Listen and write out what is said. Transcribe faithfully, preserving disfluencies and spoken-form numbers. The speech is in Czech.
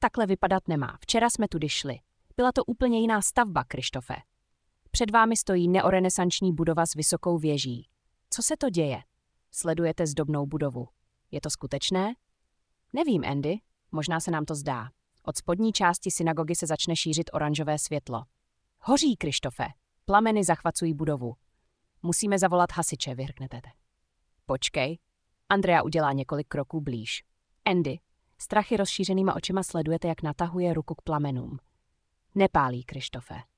Takhle vypadat nemá. Včera jsme tudy šli. Byla to úplně jiná stavba, Krištofe. Před vámi stojí neorenesanční budova s vysokou věží. Co se to děje? Sledujete zdobnou budovu. Je to skutečné? Nevím, Andy. Možná se nám to zdá. Od spodní části synagogy se začne šířit oranžové světlo. Hoří, Krištofe. Plameny zachvacují budovu. Musíme zavolat hasiče, vyhrknete. Počkej. Andrea udělá několik kroků blíž. Andy, strachy rozšířenýma očima sledujete, jak natahuje ruku k plamenům. Nepálí, Krištofe.